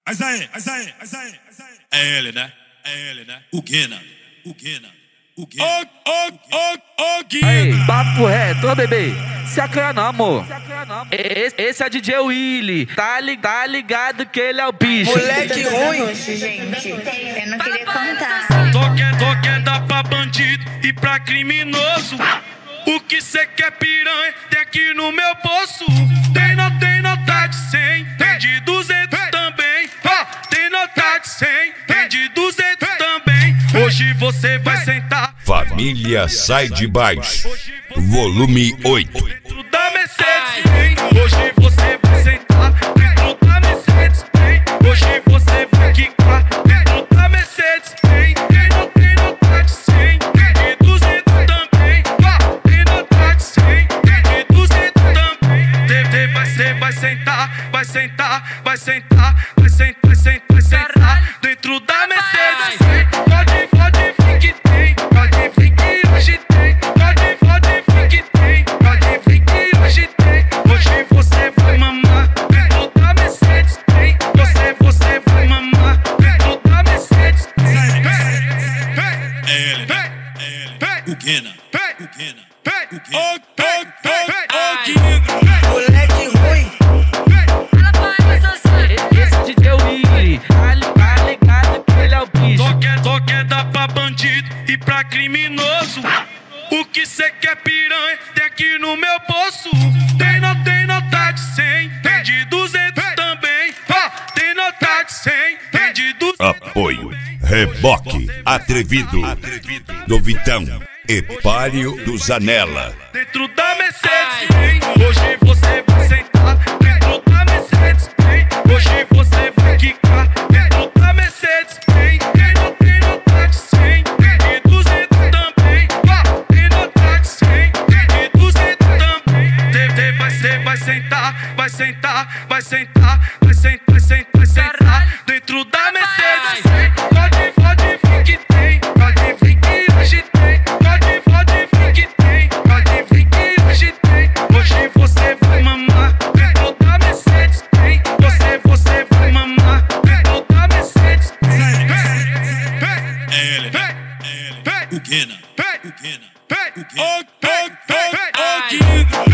Mas aí. É ele, né? O Guina. Aí, papo reto, ô bebê, se acanha amor. Esse é DJ Willy, tá ligado que ele é o bicho. Moleque ruim, gente, eu não queria contar. Toque dá pra bandido e pra criminoso. O que cê quer, piranha, tem aqui no meu bolso. Tem nota de 100, tem de 200 também. Tem nota de 100, tem de 200 também. Hoje você vai sentar. Família Sai de Baixo, volume 8. Dentro da Mercedes, hein? Hoje você vai sentar. Dentro da Mercedes, hein? Hoje você vai quicar. Dentro da Mercedes, hein? Tem nota de 100, tem de 200 também. Tem nota de 100, tem de 200 também. Você vai sentar. Dentro da Mercedes, hein? Pode vir que tem. Pode vir que hoje tem. Pode vir que tem. Pode vir que hoje tem. Hoje você vai mamar dentro da Mercedes, hein? Você vai mamar dentro da Mercedes. É ele, né? O Guina. moleque ruim. Esse é DJ Willy, tá ligado que ele é o bicho. Toque dá pra bandido e pra criminoso. O que cê quer, piranha, tem aqui no meu bolso. Tem nota de 100, tem de 200 também. Tem nota de 100, tem de 200. Apoio Reboque Atrevido do Vitão e Páreo do Zanella. Dentro da Mercedes, hein? Hoje você vai sentar. Dentro da Mercedes, hein? Hoje você vai quicar. Dentro da Mercedes, hein? Tem nota de 100, tem de 200 também. Tem nota de 100, tem de 200 também. Você vai sentar. Dentro da Mercedes, hein? Pode vir que tem. Pode vir que hoje tem. Pode vir que tem. Pode vir que hoje tem. Hoje você vai mamar dentro da Mercedes, hein? Você vai mamar dentro da Mercedes. É ele, né? O Guina.